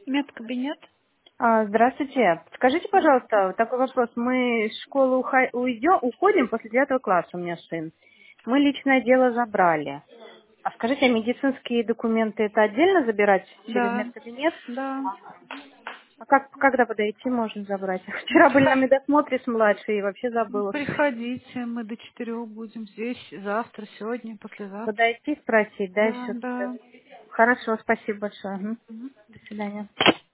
Медкабинет? Здравствуйте. Скажите, Да. пожалуйста, вот такой вопрос. Мы из школы уходим после 9 класса, у меня сын. Мы личное дело забрали. А скажите, а медицинские документы это отдельно забирать через Да. медкабинет? Да. А когда подойти можно забрать? Вчера были на медосмотре с младшей и вообще забыла. Приходите, мы до 4 будем здесь, завтра, сегодня, послезавтра. Подойти, спросить, да, и Да, все. да. Хорошо, спасибо большое. Мгм. Мгм. До свидания.